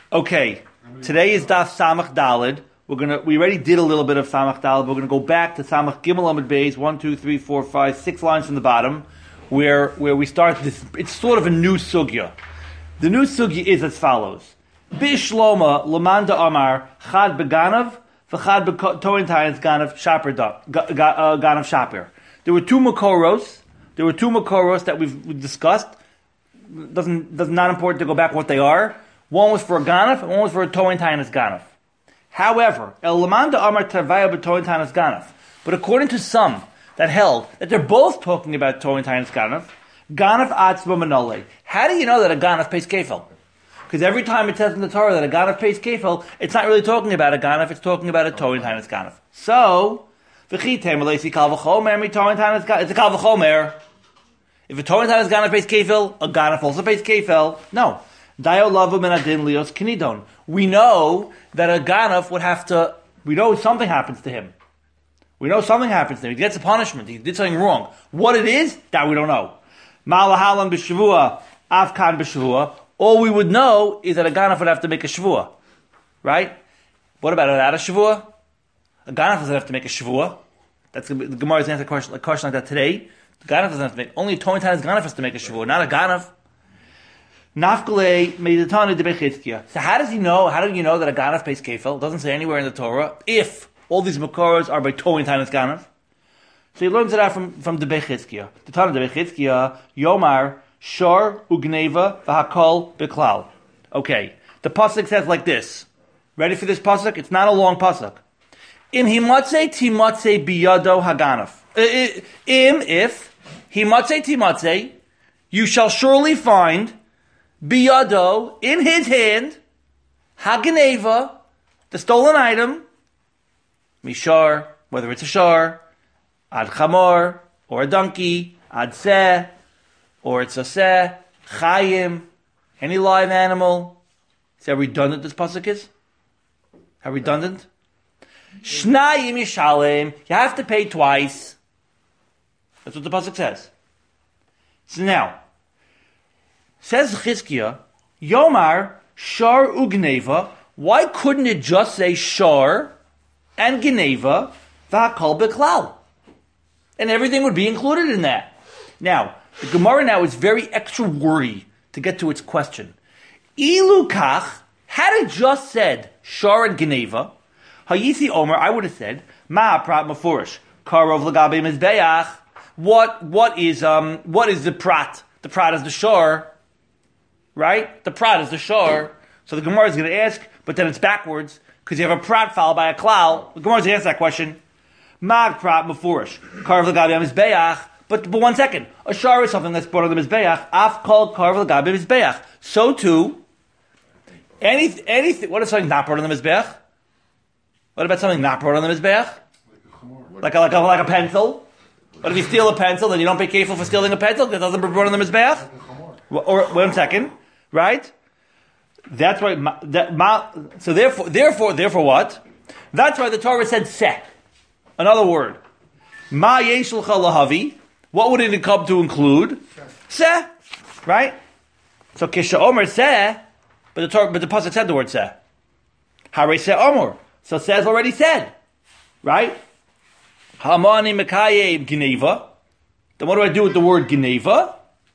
Okay, today is Daf Samach Dalid. We already did a little bit of Samach Dalid. We're gonna go back to Samach Gimel Amud Beis, 1, 2, 3, 4, 5, 6 lines from the bottom, where we start this. It's sort of a new sugya. The new sugya is as follows: Bishloma Lamanda Amar Chad Beganav v'Chad Betointayins Ganav Shaper Ganav Shaper. There were two makoros. That we've discussed. Not important to go back what they are. One was for a ganaf, and one was for a tointainus ganaf. However, El Lamanda Amar Tarvaya Betointainus ganaf. But according to some that held that they're both talking about tointainus ganaf, ganaf atzma manole. How do you know that a ganaf pays kefil? Because every time it says in the Torah that a ganaf pays kefil, it's not really talking about a ganaf, it's talking about a tointainus ganaf. So, it's a kal v'chomer. If a tointainus ganaf pays kefil, a ganaf also pays kefil. No. We know that a ganaf would have to, we know something happens to him. He gets a punishment. He did something wrong. What it is, that we don't know. All we would know is that a ganaf would have to make a shvua. Right? What about without a shvua? A ganaf doesn't have to make a shvua. The Gemara is going to answer a question like that today. The ganaf doesn't have to make, only a tointainus ganaf has to make a shvua, not a ganaf. Nafkale Meditana de Bechizkia. So how do you know that a ganaf pays kefil? It doesn't say anywhere in the Torah if all these makoros are by tointainus ganaf. So he learns it out from the Bechizkia. The Tana de Bechizkia, Yomar, Shor, Ugneva, Vahakol, Beklal. Okay. The pasuk says like this. Ready for this pasuk? It's not a long pasuk. Im himatze timatze biyado haganaf. If himatze timatze, you shall surely find biyado, in his hand, haganeva, the stolen item, mishar, whether it's a shar, ad chamor, or a donkey, ad seh, or it's a seh, chayim, any live animal. See how redundant this pasuk is? How redundant? Shnayim yishalem, you have to pay twice. That's what the pasuk says. So now, says Chizkiah, Yomar, Shar Ugneva, why couldn't it just say Shar and Geneva, V'hakol Beklal? And everything would be included in that. Now, the Gemara now is very extra wordy to get to its question. Ilu kach, had it just said Shar and Geneva, Hayisi Omer, I would have said, Ma'aprat Mafurish, Karov Lagabe Mizbeach. What is the prat? The prat is the Shar. Right? The prat is the shor. So the Gemara is going to ask, but then it's backwards, because you have a prat followed by a klal. The Gemara is going to answer that question. Mag prat mafurish. Karv l'gabi mizbeach. But one second. A shor is something that's brought on the mizbeach. Af called karv l'gabi mizbeach. So too, anything, what if something not brought on the mizbeach? What about something not brought on the mizbeach? Like a pencil? What if you steal a pencil, then you don't pay kefil for stealing a pencil because it doesn't brought on the mizbeach? Or, 1 second. Right? That's why. So therefore, what? That's why the Torah said "seh." Another word. Ma yeshulcha lahavi. What would it come to include? Seh. Right? So kisha omer seh, but the pasuk said the word seh. Hare seh omer. So seh is already said. Right? Hamani mekayeb geneva. Then what do I do with the word geneva?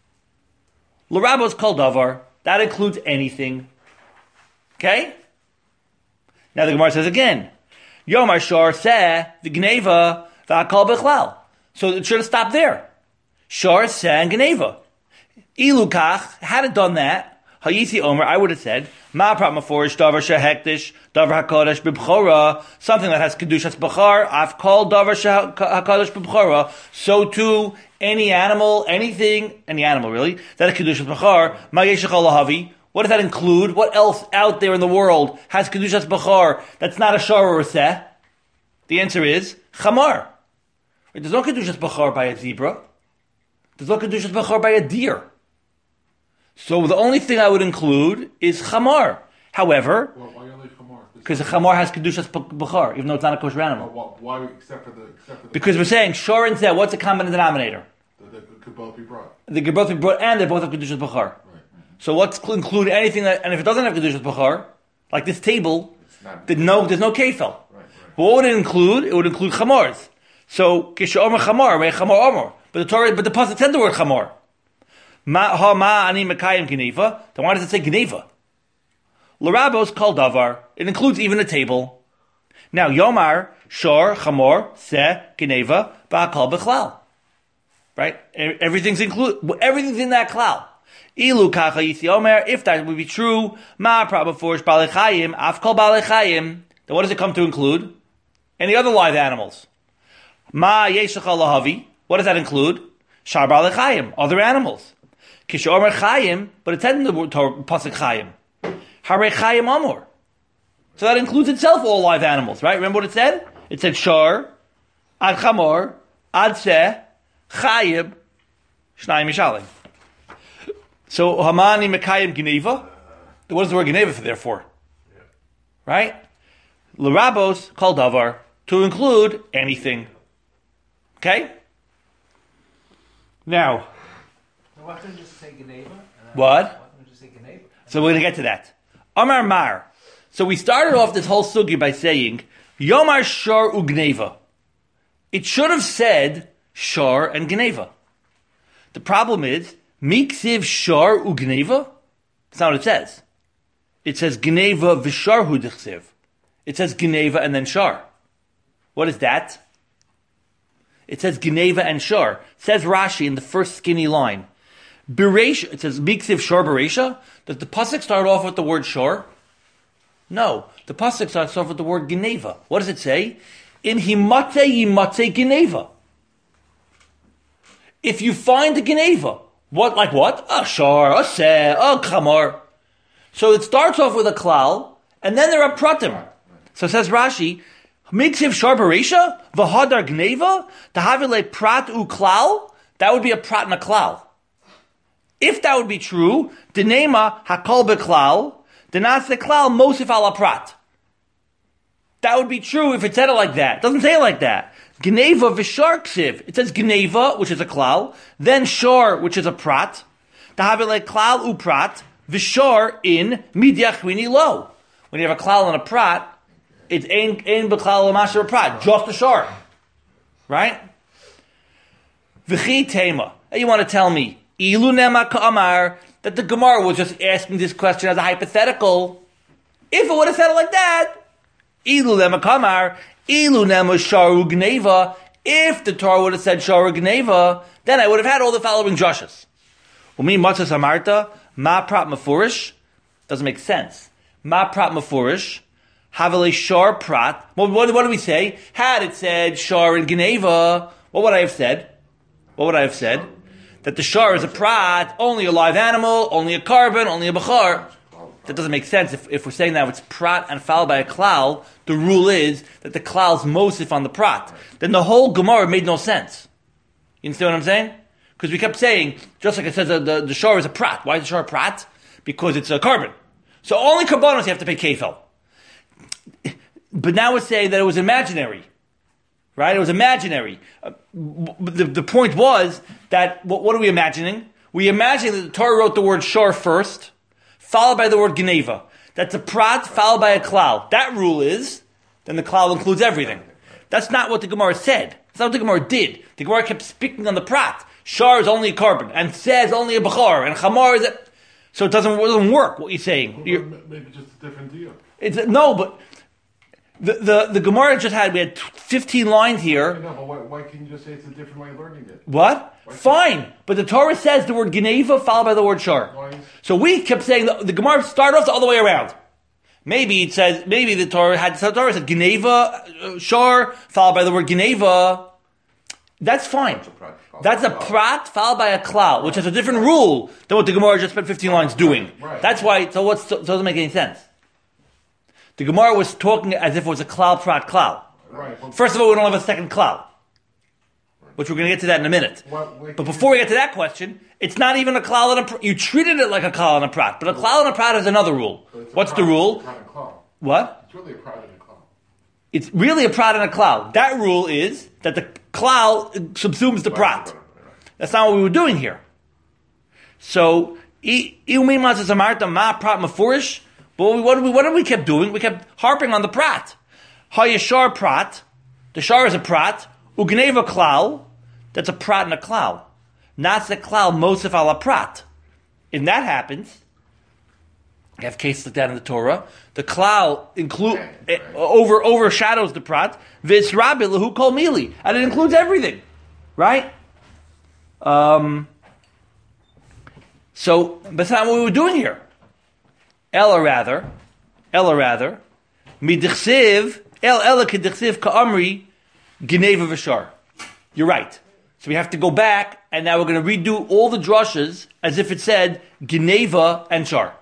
L'rabos kol davar. That includes anything. Okay? Now the Gemara says again, Yomar Shor Seh, the Gneva, V'akal Bechlal. So it should have stopped there. Shor Seh and Gneva. Ilukach, had it done that, Hayisi Omer, I would have said, Ma'aprat Maforish, Davar Shehektish, Davar HaKodesh B'Bchora, something that has Kedushas B'char, I've called Davar HaKodesh B'Bchora, so too, any animal really, that is Kedushas B'char, Ma'yeshachal Lahavi. What does that include? What else out there in the world has Kedushas B'char that's not a shor or a seh? The answer is Chamar. There's no Kedushas B'char by a zebra. There's no Kedushas B'char by a deer. So the only thing I would include is Chamar. However, why only Chamar? Because the Chamar has Kedushas B'char, even though it's not a kosher animal. Why except for the because we're saying shor and seh, what's the common denominator? That could both be brought. They could both be brought, and they both have Kedushas B'char. Right. So let's include anything that, and if it doesn't have Kedushas B'char, Like this table, not- there's no kefil. Right. What would it include? It would include chamors. So kisha omer chamor, may chamor omer. But the pasuk said the word chamor. Ma ani mekayim geneva. Then why does it say geneva? L'rabos kol davar. It includes even a table. Now yomar shor chamor se geneva ba'akal b'chlal. Right? Everything's included. Everything's in that klal. Ilu kacha yisi omer. If that would be true, ma prabafurish balechayim afkol balechayim. Then what does it come to include? Any other live animals. Ma yeshach lahavi. What does that include? Shar balechayim. Other animals. Kisha omer chayim. But it said in the pasuk chayim. Hare chayim amor. So that includes itself all live animals, right? Remember what it said? It said shar, ad chamor, ad seh, chayim, shnayim mishalim. So hamani mekayim geneva. What is the word geneva there for? Right? L'rabos kol davar, to include anything. Okay? Now, why don't you just say Geneva? what? Why don't you just say Geneva? So we're going to get to that. Amar Mar. So we started off this whole sugi by saying, Yomar Shor Ugneva. It should have said Shor and Geneva. The problem is, Miksiv Shor Ugneva? That's not what it says. It says Geneva Vishar Hudichsiv. It says Geneva and then Shar. What is that? It says Geneva and Shar. It says Rashi in the first skinny line. Bereisha, it says Miksiv Shor Bereisha. Does the pasuk start off with the word Shor? No. The pasuk starts off with the word Geneva. What does it say? In himate yimate Geneva. If you find the Geneva, like what? A Shor, a Seh, a Chamor. So it starts off with a klal, and then there are pratim. So says Rashi, Miksiv Shor Bereisha, v'hadar Geneva, tahavile prat u klal, that would be a prat and a klal. If that would be true, Denema hakol beklal, denase klal mosif ala prat. That would be true if it said it like that. It doesn't say it like that. Geneva v'shar ksiv. It says Geneva, which is a klal, then shor, which is a prat. Tahavile klal u prat, v'shor in midyachwini lo. When you have a klal and a prat, it's ein beklal l'masher prat, just a shor. Right? V'chi tema. Hey, you want to tell me, Ilu nema ka'amar, that the Gemara was just asking this question as a hypothetical. If it would have said it like that, Ilu nema ka'amar, Ilu nema sharu gneva, if the Torah would have said sharu gneva, then I would have had all the following drushes. Umi matzah samarta, ma prat mafurish, doesn't make sense. Ma prat mafurish, havale shar prat, what do we say? Had it said shar and gneva, what would I have said? What would I have said? That the shar is a prat, only a live animal, only a carbon, only a bachar. That doesn't make sense. If we're saying that it's prat and followed by a klal, the rule is that the klal's mosif on the prat. Then the whole Gemara made no sense. You understand what I'm saying? Because we kept saying, just like it says the shar is a prat. Why is the shar a prat? Because it's a carbon. So only karbonos you have to pay kefil. But now we're saying that it was imaginary. Right? It was imaginary. The point was that, what are we imagining? We imagine that the Torah wrote the word shor first, followed by the word geneva. That's a prat followed by a klal. That rule is, then the klal includes everything. That's not what the Gemara said. That's not what the Gemara did. The Gemara kept speaking on the prat. Shar is only a carbon, and says only a bachar, and chamar is a... So it doesn't work, what you're saying. Maybe just a different deal. No, but... The Gemara we had 15 lines here. No, but why can't you just say it's a different way of learning it? What? Fine. But the Torah says the word Geneva followed by the word Shar. Why? So we kept saying the Gemara started off the other way around. Maybe the Torah said Geneva, Shar, followed by the word Geneva. That's fine. That's a prat followed by a klal, which has a different rule than what the Gemara just spent 15 lines doing. Right. That's why, so it doesn't make any sense. The Gemara was talking as if it was a klal prat klal. Right. First of all, we don't have a second klal, which we're going to get to that in a minute. But before we get to that question, it's not even a klal and a prat. You treated it like a klal and a prat, but a klal and a prat is another rule. What's the rule? What? It's really a prat and a klal. It's really a prat and a klal. That rule is that the klal subsumes the prat. That's not what we were doing here. So, ma prat mafurish. But what did we kept doing? We kept harping on the prat. Hayashar prat. The shar is a prat. Ugneva klal. That's a prat and a klal. Not the klal mosif ala prat. And that happens. You have cases like that in the Torah. The klal overshadows the prat. V'israbi lehu kol mili. And it includes everything. Right? So, but that's not what we were doing here. Ella rather, midichsiv, ella kedichsiv ka'amri, gineva v'shar. You're right. So we have to go back, and now we're going to redo all the drushes as if it said gineva and shar.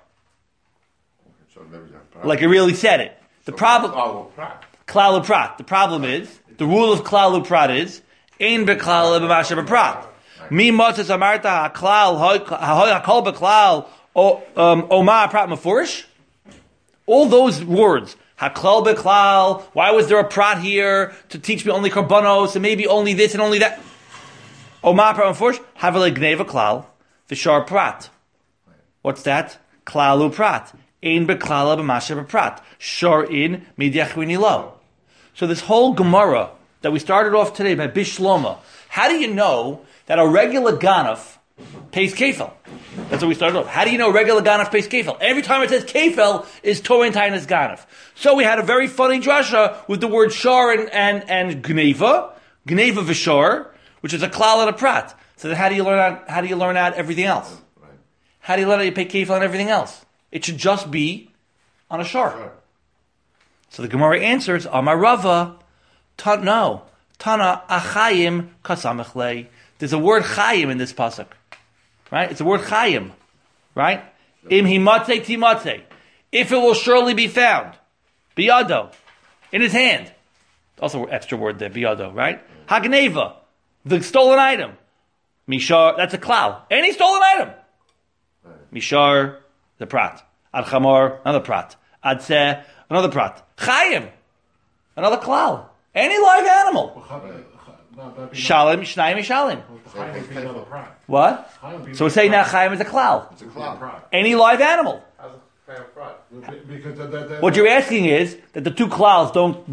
Like it really said it. The problem, klal uprat. The problem is, the rule of klal uprat is, ein beklal b'masher b'prat. Mi motzes amarta ha-klal, ha-kol beklal, Oma prat mafurish? All those words. Haklal beklal. Why was there a prat here to teach me only karbanos and maybe only this and only that? Oma prat mafurish. Havele gneva klal. Vishar prat. What's that? Klalu prat. Ein beklala b'masher b'prat. Shar in midyachwini lo. So this whole Gemara that we started off today by Bishloma, how do you know that a regular ganaf pays kefil? That's what we started off. How do you know regular ganaf pays kefil? Every time it says kefil is Torah and Tainas ganaf. So we had a very funny drasha with the word shar and gneva v'shar, which is a klal and a prat. So then how do you learn out everything else? Right. How do you learn out you pay kefil on everything else? It should just be on a shar. Sure. So the Gemara answers, Amar Rava, no. Tana achayim kasamechlei. There's a word chayim in this pasuk. Right? It's a word chayim. Right? Im himatze timatze. If it will surely be found. Biyado. In his hand. Also extra word there, biyado, right? Hagneva. The stolen item. Mishar, that's a klal. Any stolen item. Mishar, the prat. Ad chamor, another prat. Ad seh, another prat. Chayim. Another klal. Any live animal. Shalim, shnayim, shalim. What? So we're saying now chayim is a klal. It's a cloud. Any live animal. Because What you're asking is that the two klals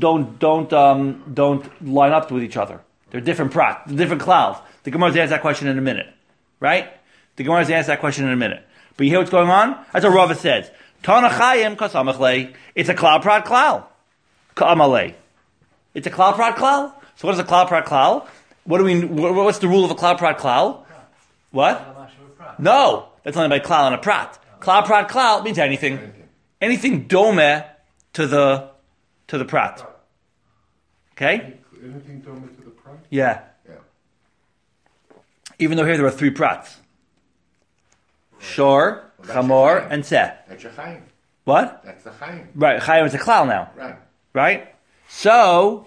don't line up with each other. They're different prat, different klals. The Gemara's answer that question in a minute, right? The Gemara's answer that question in a minute. But you hear what's going on? That's what Rava says. Tana chayim kasamachlei. It's a klal prat klal. Ka'amalei. It's a klal prat klal. So what is a klal prat klal? What's the rule of a klal prat klal? What? No, that's only by klal and a prat. Klal prat klal means anything. Anything dome to the prat. Okay? anything dome to the prat? Yeah. Yeah. Even though here there are three prats. Shor, chamor, and seh. That's your chayim. What? That's the chayim. Right, chayim is a klal now. Right. Right? So,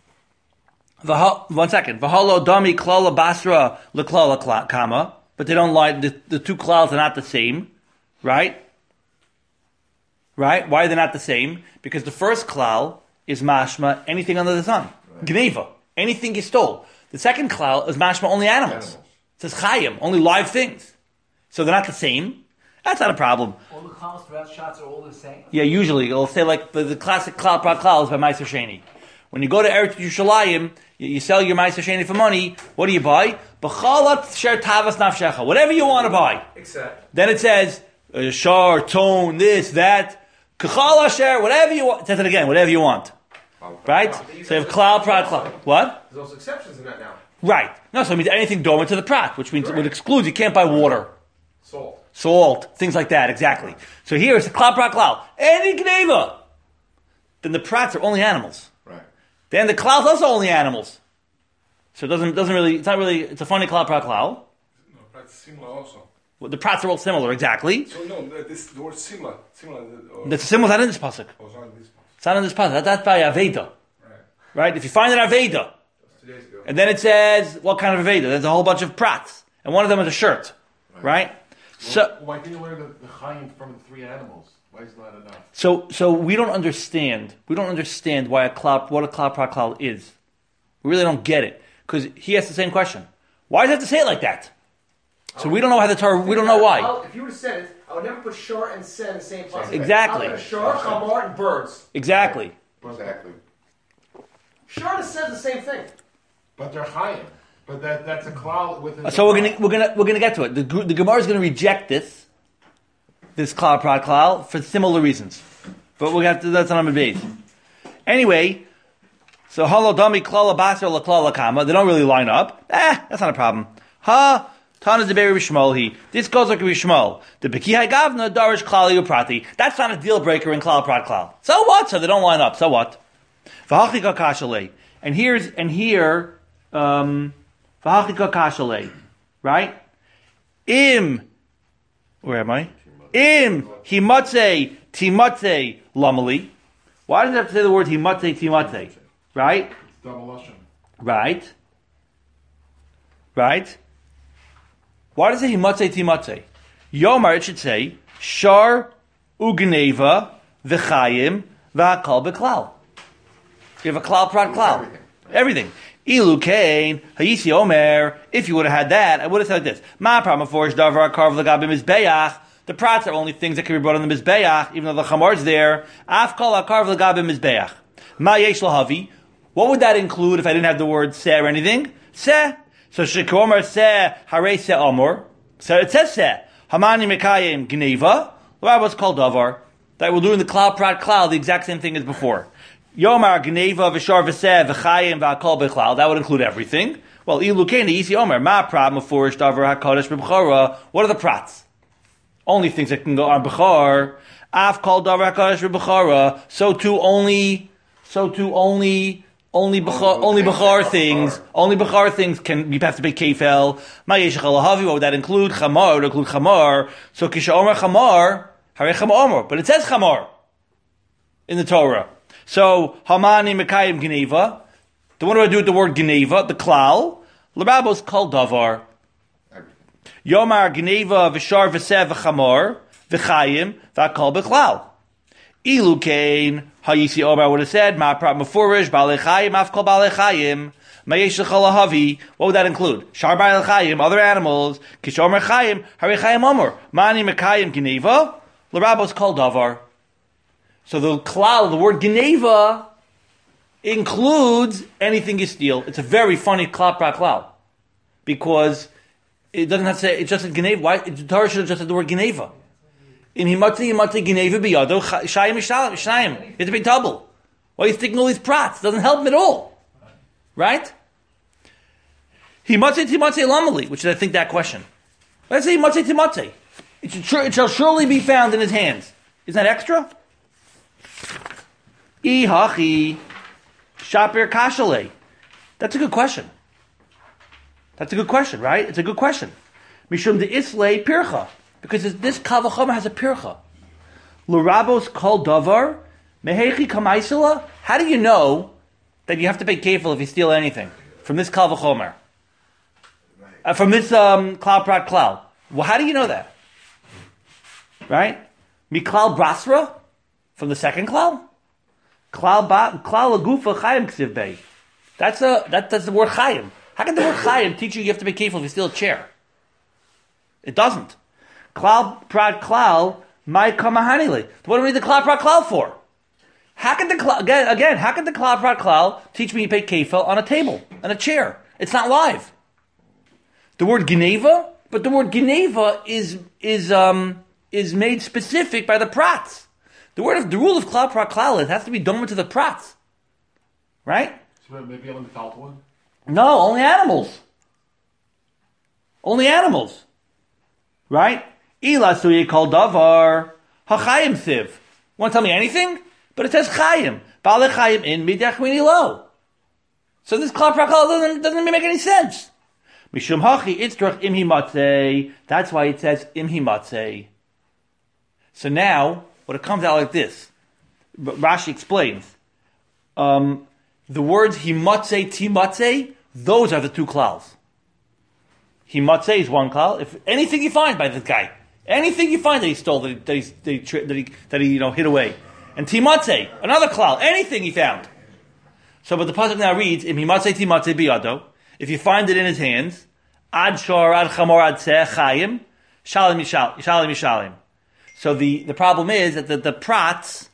one second. V'halo dami klala basra leklala kama. But they don't lie, the two klals are not the same. Right? Right? Why are they not the same? Because the first klal is mashma, anything under the sun. Right. Gneva, anything you stole. The second klal is mashma, only animals. It says chayim, only live things. So they're not the same. That's not a problem. All the clouds throughout shots are all the same. Yeah, usually it'll say like the classic klal prat klal is by Meiser Sheni. When you go to Eretz Yushalayim, you sell your Meiser Sheni for money. What do you buy? B'chalat sher tavas nafshecha. Whatever you want to buy. Except. Then it says shar, tone, this, that. Kachal asher, whatever you want. It says it again. Whatever you want. Right? So you have klal prat klal. What? There's also exceptions in that now. Right. No, so it means anything dormant to the prat, which means it would exclude. You can't buy water. Salt. Things like that, exactly. So here it's a klal prat klal. Any gneva. Then the prats are only animals. Right. Then the klal's also only animals. So it doesn't really, it's not really, it's a funny klal prat klal. No, that's similar also. Well, the prats are all similar, exactly. So no, the word similar. That's similar, not in this pasuk. It's not in this one. It's not in this pasuk. That's by Aveda. Right? If you find an Aveda, 2 days ago. and then it says, what kind of Aveda? There's a whole bunch of prats. And one of them is a shirt. Right? So, Why can you learn the chayim from the three animals? Why is that enough? So we don't understand. We don't understand why what a klal prat klal is. We really don't get it because he asked the same question. Why does it have to say it like that? So we don't know how the Torah. We don't know why. If you would have said it, I would never put shor and se in the same place. Exactly. I would shor, chamor, and birds. Exactly. Exactly. Shor and se is the same thing. But they're chayim. But that's a cloud within. So we're gonna get to it. The Gemara is gonna reject this klal prat klal for similar reasons, but we'll have to. That's on Amud Beis. Anyway, so halodami klal basar la klal kama. They don't really line up. That's not a problem. Tana Zeberi Rishmol. This goes like Rishmol. The Bekihai Gavna Darish Klali Uprati. That's not a deal breaker in klal prat klal. So what? So they don't line up. So what? V'hachika kashalei. And here. V'hachika kashalei, right? Where am I? Himatze timatze lamali. Why does it have to say the word himatze timatze? Right? Double lashon. Right. Why does it say himatze timatze? Yomar, it should say shar ugneva v'chayim v'hakal b'klal. You have a klal prat klal. Everything. Ilu kain hayisi omer. If you would have had that, I would have said like this: Ma problem for davar karv legabim mizbeach. The prats are only things that can be brought on the mizbeach, even though the chamar's there. Af kol karv legabim mizbeach. Ma yesh lahavi. What would that include if I didn't have the word se or anything? Se. So shekomer se hare se omor. So it says se. Hamani mekayim gneva. What's called davar? That we're doing the klal prat klal, the exact same thing as before. Yomar gneva v'shar v'seh v'chayim v'akol b'chlal. That would include everything. Well, ilu kain isi omer ma prat mefurish davar hakodesh b'bchora. What are the prats? Only things that can go on b'chor. Af kol davar hakodesh b'bchora. So too only b'chor things. Only b'chor things can you have to pay kefel. Ma yeshach alahavi. What would that include? Chamar would include chamar. So kisha omer chamar harei chamar omer. But it says chamar in the Torah. So, Hamani Mekayim Geneva. What do I do with the word Geneva? The klal. L'rabos kol davar. Yomar Geneva v'shar v'sev v'chamor v'chayim v'akol b'klal. Ilu kain hayisi omer would have said ma prat mefurish b'alei chayim afkol b'alei chayim mayesh l'chol havi. What would that include? Shar b'alei chayim, other animals. Kishomer chayim harei chayim omer. Mani Mekayim Geneva. L'rabos kol davar. So the klal, the word geneva, includes anything you steal. It's a very funny klal prat klal. Because it doesn't have to say, it's just a geneva. Why? The Torah should have just said the word geneva. In himatzi geneva biyado, shayim shnayim. You have to be double. Why are you sticking all these prats? It doesn't help him at all. Right? Himatzi lamali, which is I think that question. Let's say himatzi. It shall surely be found in his hands. Isn't that extra? Ihachi shapir kashale. That's a good question. Right? It's a good question. Mishum de islay pircha. Because this kavachama has a pircha. L'rabos kol davar mehechi kamaisela. How do you know that you have to pay kefil if you steal anything from this kavachomer? From this klal prat klal. Well, how do you know that? Right? Miklal brasra? From the second klal? Klal agufa chayim ksiv bei. That's the word chayim. How can the word chayim teach you have to be careful if you steal a chair? It doesn't. Klal prat klal mai kamahanile. What do we need the klal prat klal for? How can the klal prat klal teach me you pay kefil on a table, on a chair? It's not live. The word geneva, but the word geneva is made specific by the prats. The rule of klal prat klal, it has to be done to the prats. Right? So maybe only the felt one? No, only animals. Only animals. Right? Ila suye kol davar hachayim siv. Want to tell me anything? But it says chayim. Ba'ale chayim in midachmini lo. So this klal prat klal doesn't make any sense. Mishum hachi itzrach imhi matzei. That's why it says imhi matzei. So now, what it comes out like this. Rashi explains. The words himatzei, timatzei, those are the two klals. Himatzei is one klal. If anything you find by this guy, anything you find that he stole, that he hid away, and timatzei, another klal, anything he found. So, but the pasuk now reads, "Im himatzei timatzei biyado." If you find it in his hands, ad shor, ad chamor, ad seh, chayim, shalim yishalim. So the problem is that the prats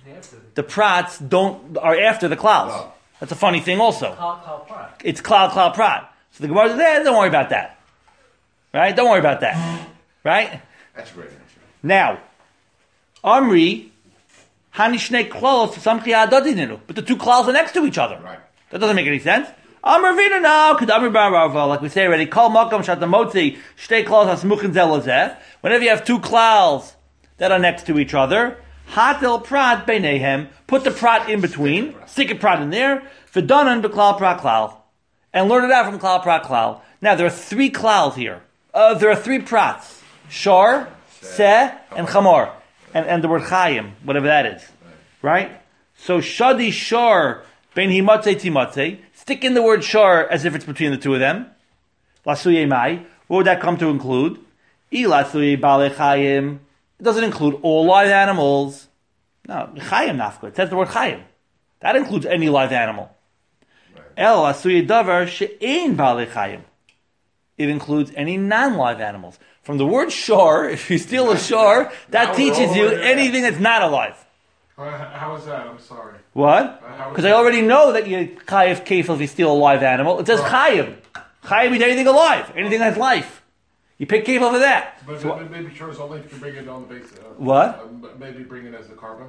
are after the clouds. No. That's a funny thing also. Cloud prat. It's cloud, prat. So the Gemara says, don't worry about that. Right? Don't worry about that. Right? That's a great answer. Now, Amri, Hanishne Klos, Samchi Adadininu. But the two clouds are next to each other. Right. That doesn't make any sense. Amr Vina now, Kadamri Barava, like we say already, Kol Makam Shatamotzi, Shtei Klos Hasmuchin Zelazeh. Whenever you have two clouds that are next to each other, Hatel Prat Beinehem, put the Prat in between, stick a Prat in there, Vidanan Beklal Prat Klal, and learn it out from Klal Prat Klal. Now, there are three Klals here. There are three Prats. Shar, Seh, and Chamor. And the word Chayim, whatever that is. Right? So, Shadi Shar, Ben Himatze Timatze, stick in the word Shar as if it's between the two of them. Lasuye Mai, what would that come to include? Ilasuye Bale Chayim. It doesn't include all live animals. No, Chayim Nafka. It says the word Chayim. That includes any live animal. El Asuye Davar She'ein Bale Chayim. It includes any non-live animals. From the word shar, if you steal a shar, that teaches you anything that's not alive. How is that? I'm sorry. What? Because I already know that you chayiv kefil if you steal a live animal. It says chayim. Chayim means anything alive, anything that's life. You pick kefil for that. But So- maybe sure it's only if you bring it on the base. What? Maybe bring it as the carbon.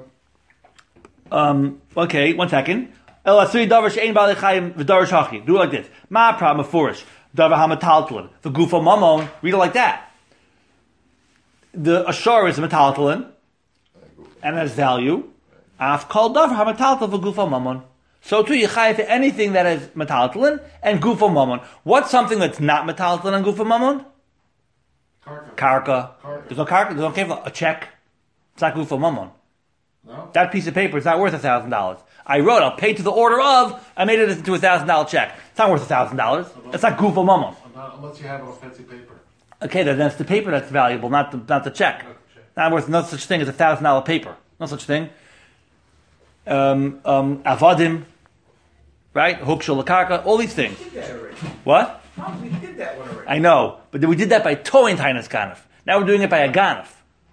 Okay, 1 second. El asui davar she'ein ba'alei chayim v'davar shachi. Do it like this. Ma problem mefurish. Davar hamataltalin. The gufa mamon. Read it like that. The ashar is a metaltalin and has value. Af kol davar hamataltal v'gufa mamon. So too you chayiv for anything that is metaltalin and gufa mamon. What's something that's not metaltalin and gufa mamon? Karka. There's no karka. There's no kefil. A check. It's not gufa mamon. No? That piece of paper is not worth $1,000. I wrote, I'll pay to the order of, I made it into $1,000 check. It's not worth $1,000. That's not goof or mammon. Unless you have it on fancy paper. Okay, then that's the paper that's valuable, not the check. Not worth no such thing as $1,000 paper. No such thing. Avadim, right? Hukshul lakarka, all these things. We did that already. What? We did that one already. I know, but we did that by towing Tainas Ganef. Now we're doing it by a Ganef.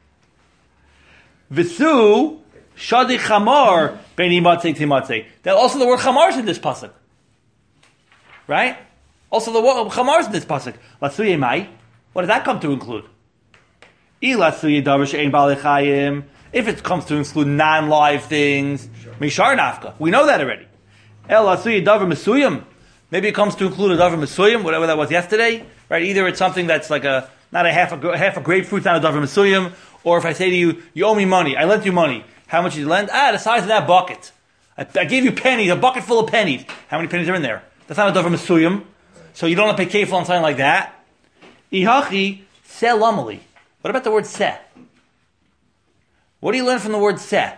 Visu, Shadi Chamar, Beni Matzei Timatzei. That also the word Chamar is in this pasuk. Right? Also the word Chamar is in this pasuk. Lasuye Mai. What does that come to include? Ilasuye Davar She'ein Ba'alei Chayim. If it comes to include non-live things, Mishar Nafka. We know that already. El Lasuye Davar Mesuyim. Maybe it comes to include a Davar Mesuyim, whatever that was yesterday. Right? Either it's something that's like not a half a grapefruit, not a Davar Mesuyim. Or if I say to you, you owe me money, I lent you money. How much did you lend? The size of that bucket. I gave you pennies, a bucket full of pennies. How many pennies are in there? That's not a davar mesuyim. So you don't have to pay kefil on something like that. Ihachi selamali. What about the word se? What do you learn from the word se?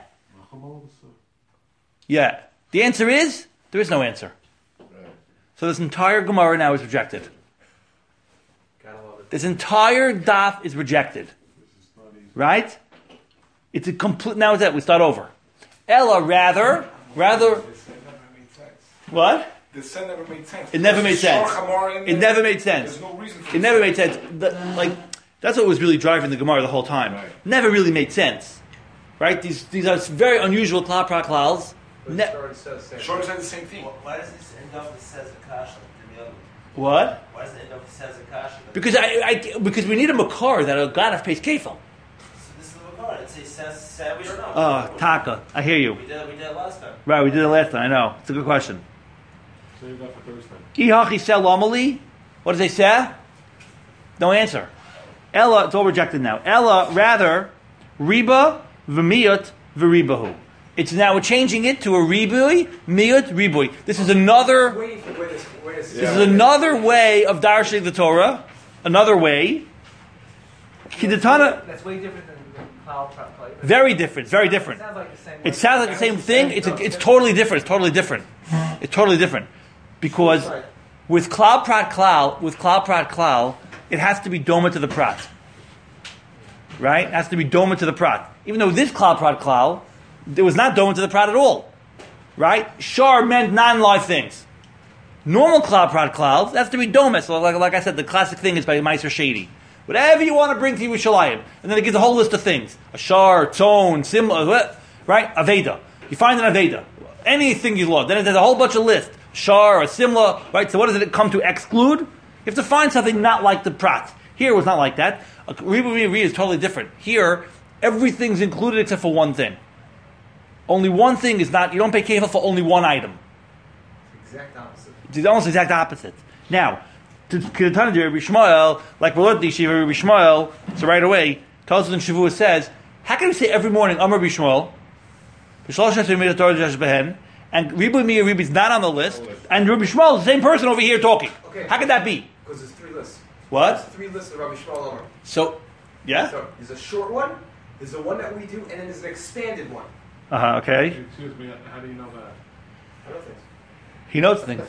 Yeah. The answer is, there is no answer. So this entire Gemara now is rejected. This entire daf is rejected. Right? It's a complete. Now it's that we start over. Ella rather. What? The set never made sense. It never made sense. It never made sense. There's no reason for It never made sense. That's what was really driving the Gemara the whole time. Right. Never really made sense. Right? These are very unusual klal klals. Short said the same thing. Why does this end up with says Akasha and the other? What? Why does it end up with says Akasha? Because we need a makar that a ganef pays kefil. So this is the Makar. It says we don't know. Taka. I hear you. We did it last time. Right, we did it last time. I know. It's a good question. Save that for Thursday. Ihachi sel amali. What does they say? No answer. Ella, it's all rejected now. Ella, rather, riba v'miyot v'ribahu. It's now we're changing it to a ribui, miyot, ribui. This is another. Wait a This is another way of darshing the Torah. Another way. Kidetana, That's way different than cloud trap. very different. Very different. It sounds like the same. It sounds like the same thing. It's totally different. It's totally different. It's totally different. Because with Klal Prat Klal, it has to be Doma to the Prat. Right? It has to be Doma to the Prat. Even though this Klal Prat Klal, it was not Doma to the Prat at all. Right? Shar meant non-live things. Normal Klal Prat Klal, that's to be Doma. So like I said, the classic thing is by Meiser Shady. Whatever you want to bring to Yerushalayim. And then it gives a whole list of things. A shar, tone, simla, right? Aveda. You find an Aveda. Anything you love. Then there's a whole bunch of lists. Shar, a simla, right? So what does it come to exclude? You have to find something not like the prat. Here it was not like that. Riba is totally different. Here, everything's included except for one thing. Only one thing is not, you don't pay kefil for only one item. Exact opposite. It's almost the exact opposite. Now, to Ketan de Rabbi Shmuel, like we're learning the Rabbi Shmuel, so right away, Tosfos in Shavuos says, how can we say every morning, Amar Rabbi Shmuel, and Riba is not on the list, and Rabbi Shmuel is the same person over here talking. Okay. How could that be? Because there's 3 lists. What? There's 3 lists of Rabbi Shmuel Omer. So, yeah? So there's a short one, there's the one that we do, and then there's an expanded one. Okay. Excuse me, how do you know that? I don't think so. He knows things.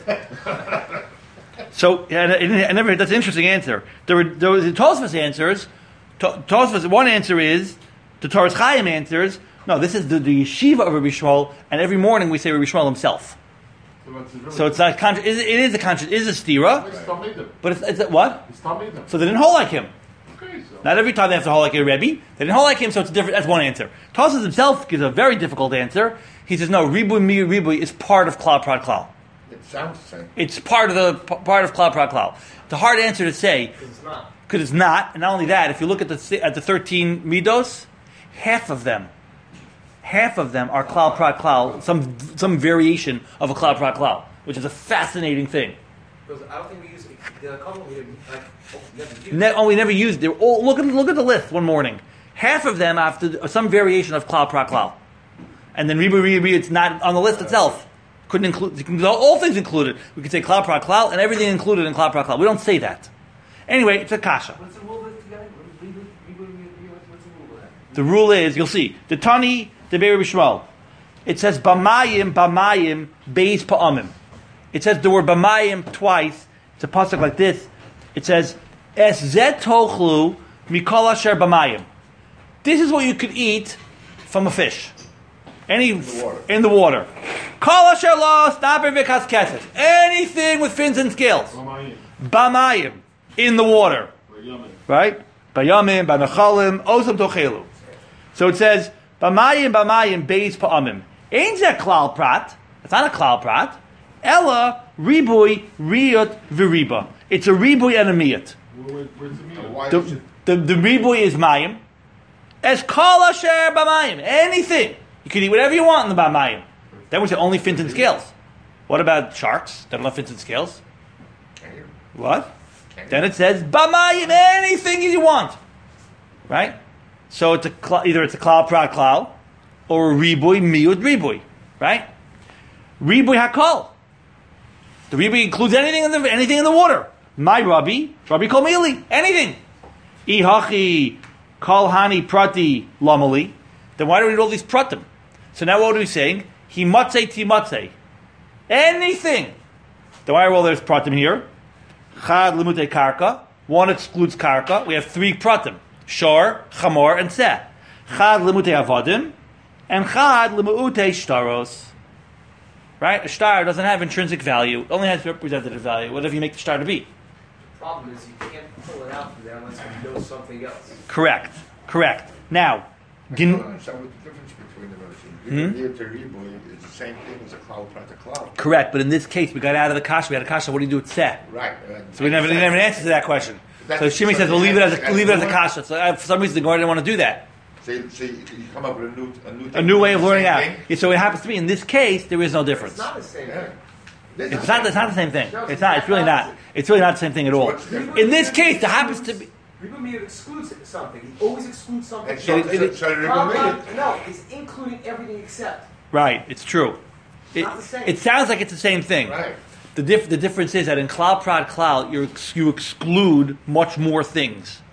So, yeah, I never. That's an interesting answer. There was the Tosfos answers. Tosfos, one answer is the Torah Chaim answers. No, this is the yeshiva of Rabbi Shmuel, and every morning we say Rabbi Shmuel himself. So it's not it is a conscious. It is a stira, but it's what? So they didn't hold like him. Okay, so. Not every time they have to hold like a Rebbe. They didn't hold like him, so it's different. That's one answer. Tosfos himself gives a very difficult answer. He says no, Ribui is part of Klal Prat Klal. It sounds the same. It's part of Klal Prat Klal. The hard answer to say because it's not, and not only that. If you look at the 13 midos, half of them are Klal Prat Klal, some variation of a Klal Prat Klal, which is a fascinating thing. Because I don't think we use the couple we didn't We never used. They're all look at the list one morning. Half of them after some variation of Klal Prat Klal, and then Riba it's not on the list itself. Couldn't include all things included. We could say Klal Prat Klal and everything included in Klal Prat Klal. We don't say that. Anyway, it's a kasha. What's the rule with together? What's the rule with that? The rule is you'll see the Tani the Rabbi Shmuel. It says Bamayim Beis Pa'amim. It says the word Bamayim twice. It's a pasuk like this. It says Es Zet Tochlu Mikol Asher Bamayim. This is what you could eat from a fish. In the water. Kol Asher Lo Snaper Vikas Keset. Anything with fins and scales. Bamayim. In the water. Right? Bayamim, Banachalim, Osam Tochelu. So it says Bamayim Beis Pa'amim. Ain't that Klal Prat? It's not a Klal Prat. Ella Ribui Riyot Viriba. It's a Ribui and a Miyot. The Ribui is Mayim. As Kol Asher Bamayim. Anything. You can eat whatever you want in the Bamayim. Then we say only fins and scales. What about sharks? They don't have fins and scales. What? Then it says Bamayim. Anything you want. Right? So it's either it's a Klal Prat Klal or a Ribui Miyut Ribui. Right? Ribui Hakol. The Ribui includes anything in the water. My Rabbi Kol Mili, anything. Ihachi Kol Hani Prati Lamali. Then why do we need all these pratim? So now what are we saying? Himatzei Timatzei. Anything. Then why are all there's pratim here? Chad Limutei Karka. One excludes Karka. We have 3 pratim. Shor, Chamor, and Seh. Chad Limutei Avadim. And Chad Limutei Shtaros. Right? A star doesn't have intrinsic value. It only has representative value. Whatever you make the star to be. The problem is you can't pull it out from there unless you know something else. Correct. Now, I don't understand what the difference between the versions. Ribui is the same thing as a Klal Prat Klal. correct, but in this case, we got out of the kasha. We had a kasha. What do you do with Seh? Right. So we never didn't have an answer to that question. So Shimi says, we'll leave it as a kasha. So for some reason, the Gemara didn't want to do that. So you come up with A new way of learning out. Yeah, so it happens to be in this case, there is no difference. It's not the same thing. It's not the same thing. It's not. It's really not. It's really not the same thing at all. In this case, there happens to be. Ribui excludes something. He always excludes something. No, it's including everything except. Right. It's true. Not the same. It sounds like it's the same thing. Right. The difference is that in Klal Prat Klal, you exclude much more things.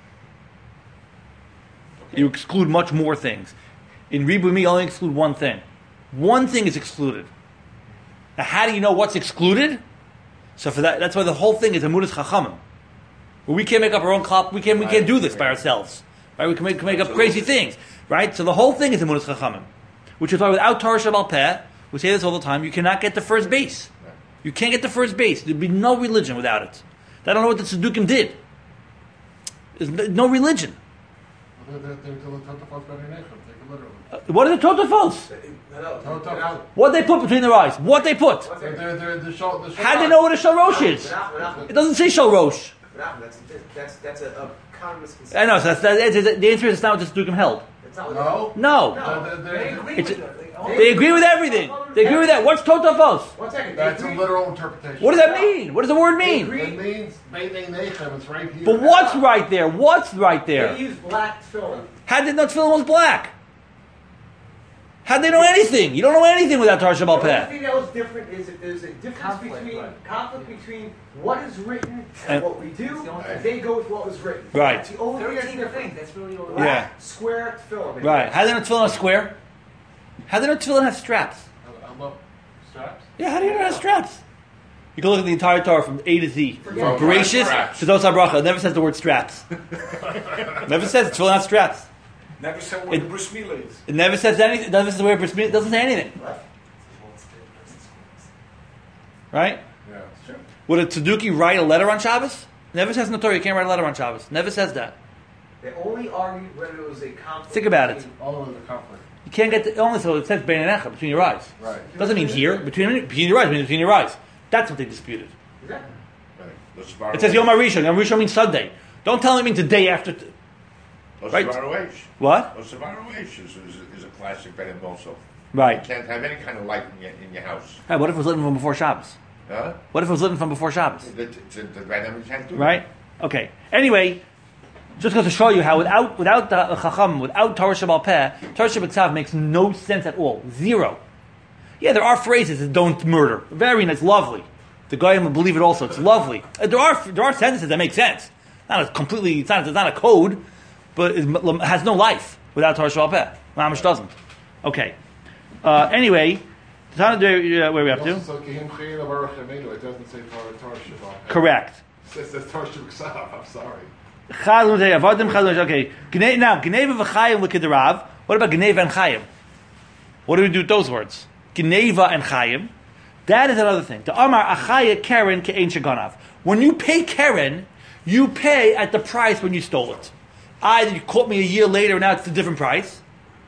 You exclude much more things. In Ribui, you only exclude one thing. One thing is excluded. Now, how do you know what's excluded? So for that's why the whole thing is Amudas Chachamim. We can't make up our own klal. We can't do this by ourselves. Right? We can make up crazy things. Right? So the whole thing is Amudas Chachamim. Which is why without Torah Shabbal Peh, we say this all the time, you cannot get to first base. You can't get to first base. There'd be no religion without it. I don't know what the Tzaddukim did. There's no religion. They're Totafos B'nai Nechem. Take it literally. What are the Totafos? Totafos. What they put between their eyes? What they put? They're the shul. How do they know what a Shalosh is? It doesn't say Shalosh. That's a common misconception. I know, so the answer is not what the Stukim held. No. No. They agree with it. They agree with everything. They agree with that. What's Totafos? 1 second. That's a literal interpretation. What does that mean? What does the word mean? It means B'nai Nechem. It's right here. But what's right there? What's right They there? use black film. How did not tefillin was black? How did they know anything? You don't know anything without Torah Shabbat The Peh. only thing that was different is if there's a difference conflict between what is written and what we do, and they go with what was written. Right. That's the only thing that's different. That's really all. Yeah. Square film. Right. How do they know tefillin is square? How do they know tefillin have straps? I love straps. Yeah, how do you know it has straps? You can look at the entire Torah from A to Z. From Bereshis straps. to Dos HaBracha. It never says the word straps. Never says tefillin has straps. Never said what the bris milah is. It never says anything. It doesn't say the word bris milah. It doesn't say anything. Right? Yeah. Sure. Would a Tzeduki write a letter on Shabbos? Never says in the Torah you can't write a letter on Shabbos. Never says that. They only argued whether it was a conflict. Think about it. between- All of the conflict. You can't get only so it says B'nai Nechem, between your eyes. Right. Doesn't mean here, between your eyes, it means between your eyes. That's what they disputed. Exactly. Right. It says Yom HaRishon. Yom HaRishon means Sunday. Don't tell me it means the day after. Right. What? Osavaroish is a classic Benem also. Right. You can't have any kind of light in your house. Hey, what if it was living from before Shabbos? Huh? What if it was living from before Shabbos? The Benem can't do Right? Okay. Anyway, just goes to show you how without the Chacham, without Torah Shabbat Peh, Torah Shabbat Tzav makes no sense at all. Zero. Yeah, there are phrases that don't murder. Very nice, lovely. The guy will believe it also. It's lovely. There are sentences that make sense. Not a completely. It's not a code, but it has no life without Torah Shabbat Peh. Mamish doesn't. Okay. Anyway, where are we up to? So Kihim Chayin Avarach Yemenu. It doesn't say Torah Shabbat. Correct. It says Torah Shabbat. I'm sorry. Okay. Now, Geneva v'chayim l'kederav. What about Geneva and Chayim? What do we do with those words? Geneva and Chayim. That is another thing. The Amar Achaya Keren Ke'ein Sheganav. When you pay Keren, you pay at the price when you stole it. Either you caught me a year later, now it's a different price.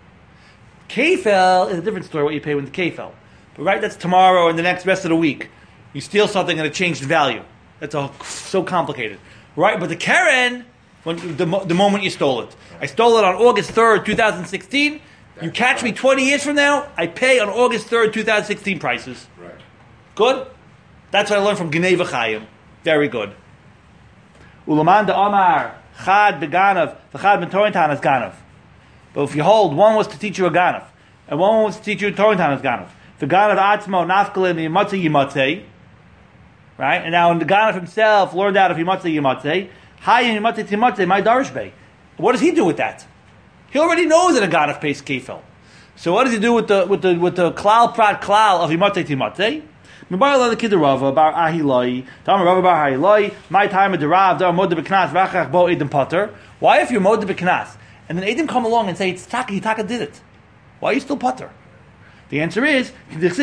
Kefel is a different story. What you pay when the Kefel, but right, that's tomorrow and the next rest of the week. You steal something and it changed value. That's so complicated, right? But the Keren, when the moment you stole it, I stole it on August 3rd, 2016. You catch me 20 years from now, I pay on August 3rd, 2016 prices. Right. Good? That's what I learned from Geneva Chayim. Very good. Ulaman de Amar, Chad beganav, v'chad b'torintan as ganav. But if you hold, one was to teach you a ganav, and one was to teach you a torintan as ganav. The ganav atzmo nafkalim yimatzeh yimatzeh. Right? And now the ganav himself learned out of yimatzeh yimatzeh. Hayim yimatzeh timatzeh, my darshbei. What does he do with that? He already knows that a ganav pays kefil. So what does he do with the klal prat klal of yimatzeh timatzeh? Mibar la the Rava bar Ahilai, Tamar Rava bar Ahilai. My time of the Rav, there are mod beknas v'achach bo edim potter. Why, if you're mod beknas, and then edim come along and say it's taka, Hitaka did it, why are you still potter? The answer is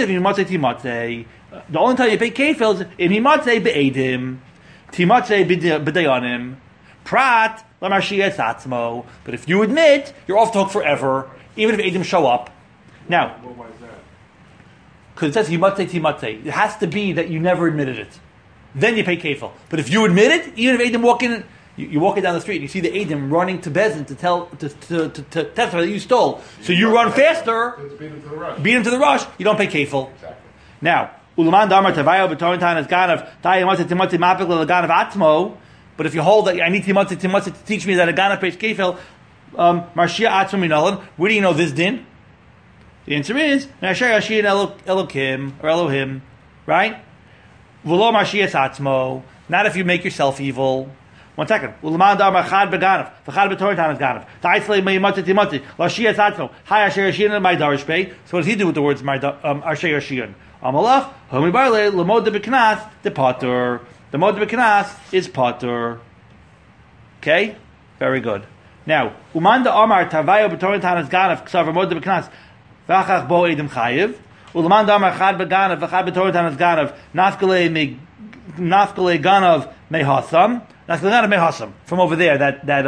the only time you pay kefil is in himatzeh be'edim, timatzeh b'dayanim, prat lamarshiyas atzmo. But if you admit, you're off the hook forever, even if edim show up. Now. Why is that? Because it says himatzeh timatzeh. It has to be that you never admitted it. Then you pay kefil. But if you admit it, even if Eidim walk in, you're walking down the street, and you see the Eidim running to Bezin to testify that you stole. So you run faster, It's beat him to the rush. beat him to the rush, you don't pay kefil. Exactly. Now, Ulaman Damar Tavayo B'Torintan as Ganav, Tayi Himatzeh Timatzeh Mapik L'Ganav Atzmo. But if you hold that I need Timatzeh to teach me that a Ganav pays kefil, Marshia Atzmo Minalan, where do you know this din? The answer is Nasher Yashin Elokim or Elohim, right? V'lo Marshiyas Atzmo. Not if you make yourself evil. 1 second. U'leman dar machad beganav, v'chad b'torintan ganav. Ta'aitzlei me'yimatzeh timatzeh, l'ashiyas atzmo. Hay asher yashin my darish pei. So what does he do with the words asher yashin? Amalach homi barle lemod de b'knas de potter. The mod de b'knas is potter. Okay, very good. Now uman da amar tavayo b'torintan ganav ksav mod de b'knas. V'achach bo edim chayiv. U'leman damar chad beganav v'chad b'torintan ganav nafkale ganav mehasam. from over there,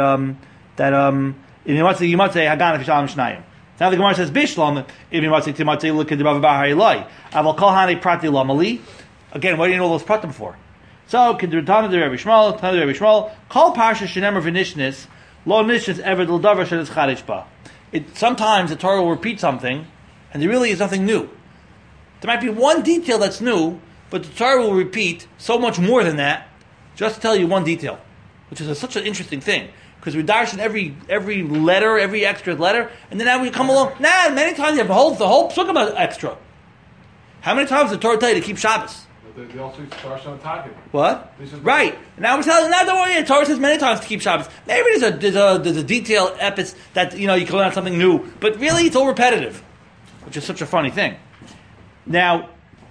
you might say Haganaf Yishalam Shnayim. Now the Gemara says Bishlam, if you might say Timatei look at the Rav Bar Harilai. Aval Kol Hani Prati Lamali. Again, what do you know all those pratim for? So, Kedrutana de Rabbi Shmuel, Tana de Rabbi Shmuel, Kol Parsha Shenemer V'Nishnis, Lo Nishnis Ever Del Davar Shenes Chadish Ba. Sometimes the Torah will repeat something, and there really is nothing new. There might be one detail that's new, but the Torah will repeat so much more than that, just to tell you one detail, which is such an interesting thing. Because we darshan every letter, every extra letter, and then now we come along. Many times you have the whole psukim extra. How many times did the Torah tell you to keep Shabbos? They also darshan on target. What? Right. Now we're telling. Now don't worry. The Torah says many times to keep Shabbos. Maybe there's a detailed epis that you can learn something new, but really it's all repetitive, which is such a funny thing. Now,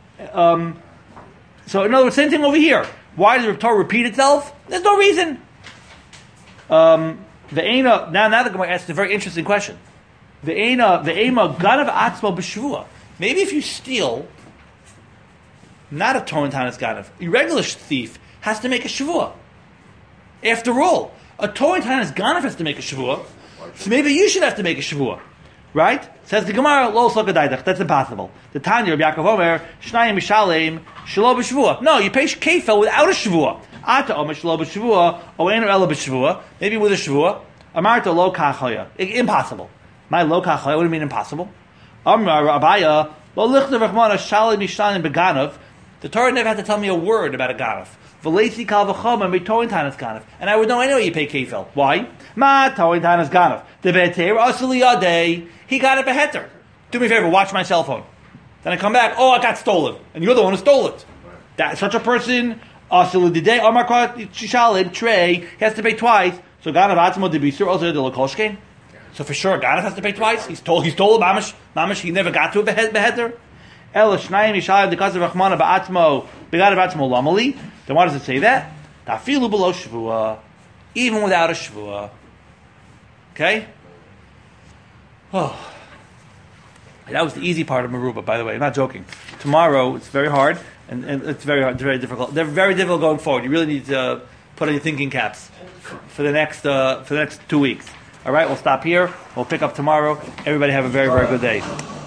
so in other words, same thing over here. Why does the Torah repeat itself? There's no reason. Now the Gemara asks a very interesting question. Maybe if you steal, not a Torah Tanis Ganav, a regular thief has to make a shavua. After all, a Torah Tanis Ganav has to make a shavua, so maybe you should have to make a shavua. Right? Says the Gemara, Lo Sokadaydach, that's impossible. The Tanya of Yaakov Omer, Shnayim Mishalem, Shelo B'Shavua. No, you pay kefel without a shavua. Ata Omer Shelo B'Shavua, Oenu Ela B'Shavua, maybe with a shavua. Amarta Lo Kachaya. Impossible. My Lo Kachaya, what do you mean impossible? Amar Abaya, Lo Lichta Rachmana Shalem Mishalem Beganov. The Torah never had to tell me a word about a Ganav. V'leisi Kal V'choma Mitoin Tanas Ganav. And I would know anyway you pay kefel. Why? Ma Toin Tanas Ganav. The Beter Asuli Yadei. He got it beheter. Do me a favor, watch my cell phone. Then I come back, I got stolen. And you're the one who stole it. That such a person, Trey, he has to pay twice. So Ganav Atzmo Debisur, also the Lokoshkein. So for sure, Ganav has to pay twice. He stole it, Mamish, he never got to a beheter. El Shnayim Yishayim, the Kazav Rachmana Ba'atzmo, Begadav Atzmo Lamali. Then why does it say that? Tafilu below Shavua, even without a Shavua. Okay? Oh, that was the easy part of Meruba, by the way. I'm not joking. Tomorrow it's very hard, and it's very hard, very difficult. They're very difficult going forward. You really need to put on your thinking caps for the next 2 weeks. All right, we'll stop here. We'll pick up tomorrow. Everybody have a very, very good day.